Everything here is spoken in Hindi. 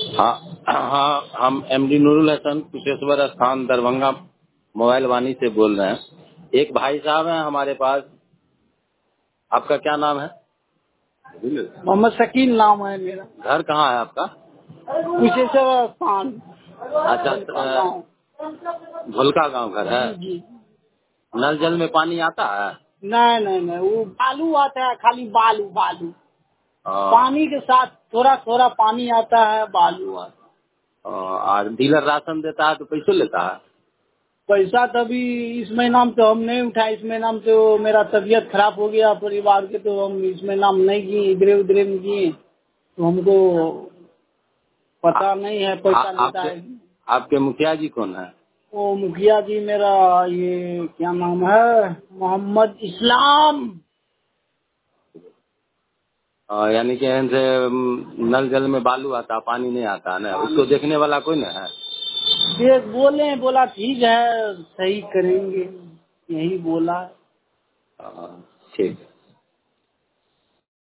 हाँ हाँ, हम एमडी नूरुल हसन कुशेश्वर स्थान दरभंगा मोबाइल वानी से बोल रहे हैं। एक भाई साहब हैं हमारे पास। आपका क्या नाम है? मोहम्मद शकील नाम है मेरा। घर कहाँ है आपका? कुशेश्वर स्थान। अच्छा, गाँव। भुलका गांव घर है। जी जी। नल जल में पानी आता है? नहीं नहीं नहीं, वो बालू आता है, खाली बालू बालू। हाँ, पानी के साथ थोड़ा थोड़ा पानी आता है, बालू आता है। और डीलर राशन देता है तो पैसे लेता है? पैसा तभी इस महीना में तो हम नहीं उठाए। इस महीना में तो मेरा तबीयत खराब हो गया परिवार के, तो हम इस महीना में नहीं किए, इधरे उधरे में किए, तो हमको पता नहीं है पैसा लेता आपके है। आपके मुखिया जी कौन है? वो मुखिया जी मेरा, ये क्या नाम है, मोहम्मद इस्लाम। यानी कि इनसे नल जल में बालू आता, पानी नहीं आता है ना, उसको देखने वाला कोई ना है? ये बोले, बोला ठीक है सही करेंगे, यही बोला। ठीक।